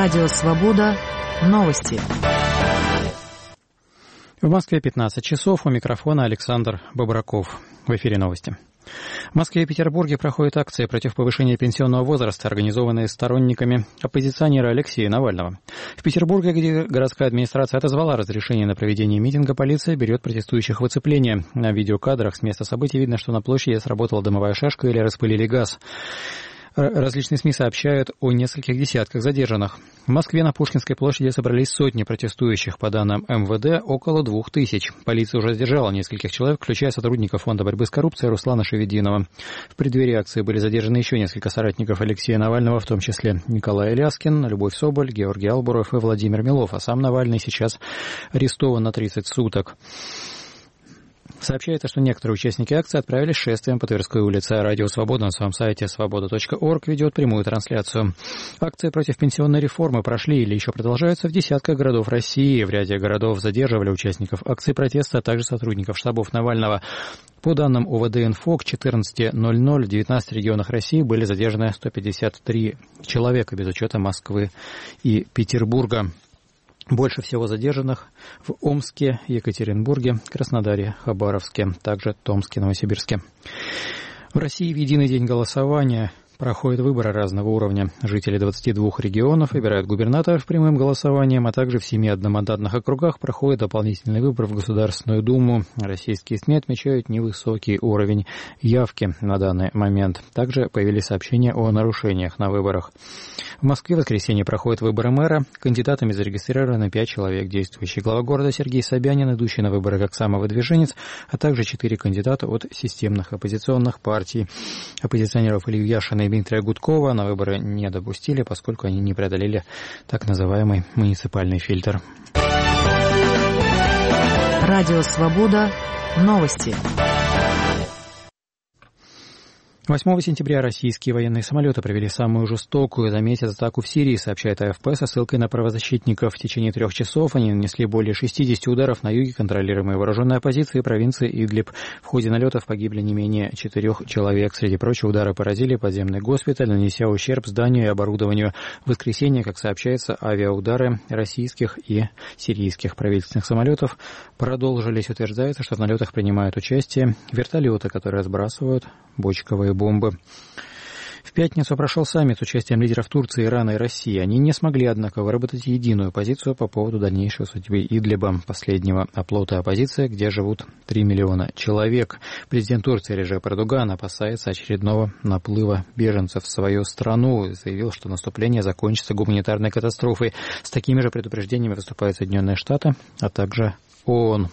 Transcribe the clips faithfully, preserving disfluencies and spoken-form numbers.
Радио «Свобода». Новости. В Москве пятнадцать часов. У микрофона Александр Бобраков. В эфире новости. В Москве и Петербурге проходят акции против повышения пенсионного возраста, организованные сторонниками оппозиционера Алексея Навального. В Петербурге, где городская администрация отозвала разрешение на проведение митинга, полиция берет протестующих в оцепление. На видеокадрах с места событий видно, что на площади сработала дымовая шашка или распылили газ. Различные СМИ сообщают о нескольких десятках задержанных. В Москве на Пушкинской площади собрались сотни протестующих. По данным эм вэ дэ, около двух тысяч. Полиция уже задержала нескольких человек, включая сотрудников Фонда борьбы с коррупцией Руслана Шевединова. В преддверии акции были задержаны еще несколько соратников Алексея Навального, в том числе Николай Ляскин, Любовь Соболь, Георгий Албуров и Владимир Милов. А сам Навальный сейчас арестован на тридцать суток. Сообщается, что некоторые участники акции отправились шествием по Тверской улице. Радио «Свобода» на своем сайте свобода точка орг ведет прямую трансляцию. Акции против пенсионной реформы прошли или еще продолжаются в десятках городов России. В ряде городов задерживали участников акций протеста, а также сотрудников штабов Навального. По данным о вэ дэ инфо, к четырнадцати ноль-ноль в девятнадцати регионах России были задержаны сто пятьдесят три человека, без учета Москвы и Петербурга. Больше всего задержанных в Омске, Екатеринбурге, Краснодаре, Хабаровске, также Томске, Новосибирске. В России в единый день голосования проходят выборы разного уровня. Жители двадцати двух регионов выбирают губернаторов прямым голосованием, а также в семи одномандатных округах проходит дополнительный выбор в Государственную Думу. Российские СМИ отмечают невысокий уровень явки на данный момент. Также появились сообщения о нарушениях на выборах. В Москве в воскресенье проходят выборы мэра. Кандидатами зарегистрированы пять человек. Действующий глава города Сергей Собянин, идущий на выборы как самовыдвиженец, а также четыре кандидата от системных оппозиционных партий. Оппозиционеров Илью Яшина и Дмитрия Гудкова на выборы не допустили, поскольку они не преодолели так называемый муниципальный фильтр. Радио «Свобода». Новости. восьмого сентября российские военные самолеты провели самую жестокую за месяц атаку в Сирии, сообщает а эф пэ со ссылкой на правозащитников. В течение трех часов они нанесли более шестидесяти ударов на юге контролируемой вооруженной оппозиции провинции Идлиб. В ходе налетов погибли не менее четырех человек. Среди прочих, удары поразили подземный госпиталь, нанеся ущерб зданию и оборудованию. В воскресенье, как сообщается, авиаудары российских и сирийских правительственных самолетов продолжились. Утверждается, что в налетах принимают участие вертолеты, которые сбрасывают бочковые бомбы. В пятницу прошел саммит с участием лидеров Турции, Ирана и России. Они не смогли, однако, выработать единую позицию по поводу дальнейшей судьбы Идлиба, последнего оплота оппозиции, где живут три миллиона человек. Президент Турции Реджеп Эрдоган опасается очередного наплыва беженцев в свою страну. Заявил, что наступление закончится гуманитарной катастрофой. С такими же предупреждениями выступают Соединенные Штаты, а также ООН.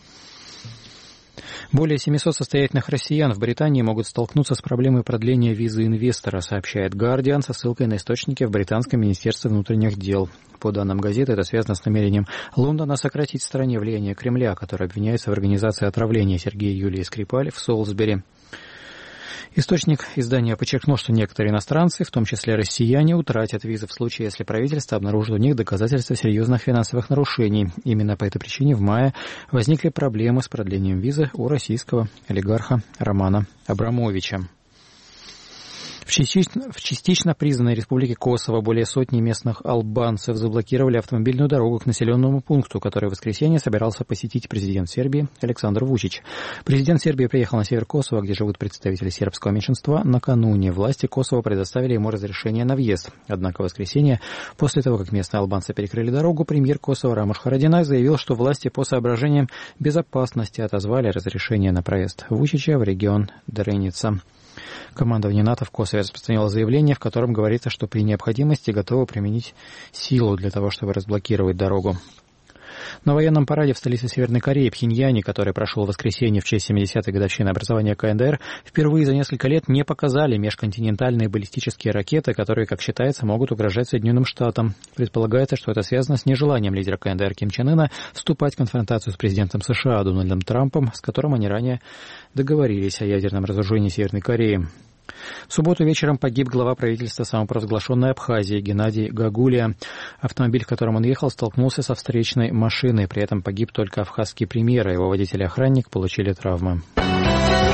Более семисот состоятельных россиян в Британии могут столкнуться с проблемой продления визы инвестора, сообщает Guardian со ссылкой на источники в британском министерстве внутренних дел. По данным газеты, это связано с намерением Лондона сократить в стране влияние Кремля, который обвиняется в организации отравления Сергея и Юлии Скрипаль в Солсбери. Источник издания подчеркнул, что некоторые иностранцы, в том числе россияне, утратят визы в случае, если правительство обнаружит у них доказательства серьезных финансовых нарушений. Именно по этой причине в мае возникли проблемы с продлением визы у российского олигарха Романа Абрамовича. В частично, в частично признанной республике Косово более сотни местных албанцев заблокировали автомобильную дорогу к населенному пункту, который в воскресенье собирался посетить президент Сербии Александр Вучич. Президент Сербии приехал на север Косово, где живут представители сербского меньшинства. Накануне власти Косово предоставили ему разрешение на въезд. Однако в воскресенье, после того, как местные албанцы перекрыли дорогу, премьер Косово Рамош Харадинaj заявил, что власти по соображениям безопасности отозвали разрешение на проезд Вучича в регион Дреница. Командование НАТО в Косово распространило заявление, в котором говорится, что при необходимости готово применить силу для того, чтобы разблокировать дорогу. На военном параде в столице Северной Кореи, Пхеньяне, который прошел в воскресенье в честь семидесятой годовщины образования ка эн дэ эр, впервые за несколько лет не показали межконтинентальные баллистические ракеты, которые, как считается, могут угрожать Соединенным Штатам. Предполагается, что это связано с нежеланием лидера ка эн дэ эр Ким Чен Ына вступать в конфронтацию с президентом США Дональдом Трампом, с которым они ранее договорились о ядерном разоружении Северной Кореи. В субботу вечером погиб глава правительства самопровозглашенной Абхазии Геннадий Гагулия. Автомобиль, в котором он ехал, столкнулся со встречной машиной. При этом погиб только абхазский премьер, а его водитель и охранник получили травмы.